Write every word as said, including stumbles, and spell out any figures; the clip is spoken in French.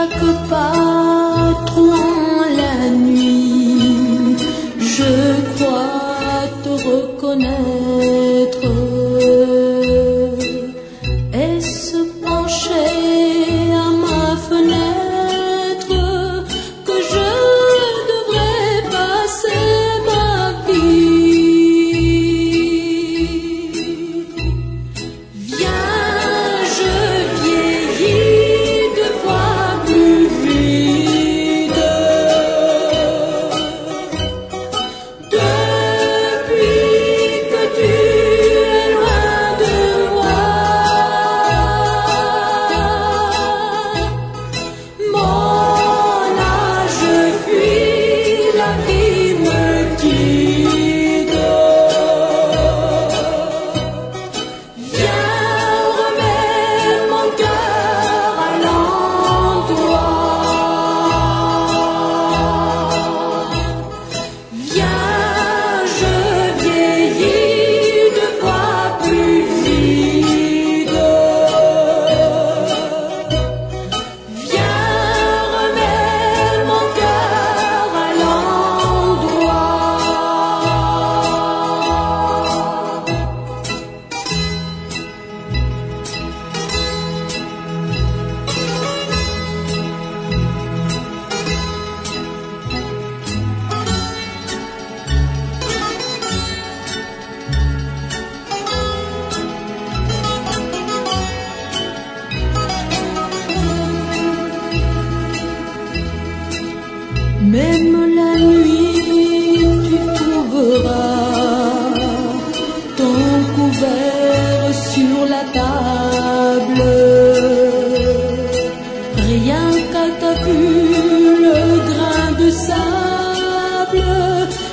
chaque pas trouant la nuit, je crois te reconnaître. Et se pencher à ma fenêtre que je devrais passer ma vie. Viens, je vieillis deux fois plus vite. Depuis que tu es loin de moi, mon âge fuit, la vie me quitte. Viens, remets mon cœur à l'endroit. Viens, je vieillis deux fois plus vite. Viens, remets mon cœur à l'endroit. Même la nuit, tu trouveras ton couvert sur la table. Rien qu'à ta vue, le grain de sable